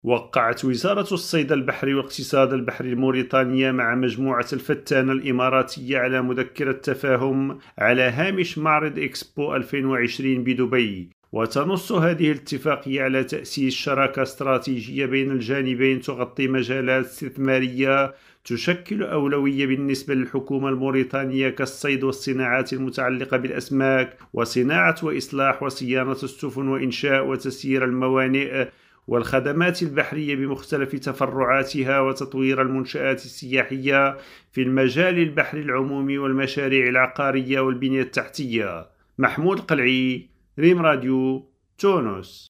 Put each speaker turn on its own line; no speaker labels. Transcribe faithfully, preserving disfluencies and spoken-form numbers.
وقعت وزارة الصيد البحري والاقتصاد البحري الموريتانية مع مجموعة الفتان الإماراتية على مذكرة تفاهم على هامش معرض إكسبو ألفين وعشرين بدبي. وتنص هذه الاتفاقية على تأسيس شراكة استراتيجية بين الجانبين تغطي مجالات استثمارية تشكل أولوية بالنسبة للحكومة الموريتانية كالصيد والصناعات المتعلقة بالأسماك وصناعة وإصلاح وصيانة السفن وإنشاء وتسيير الموانئ والخدمات البحرية بمختلف تفرعاتها وتطوير المنشآت السياحية في المجال البحري العمومي والمشاريع العقارية والبنية التحتية. محمود قلعي، ريم راديو، تونس.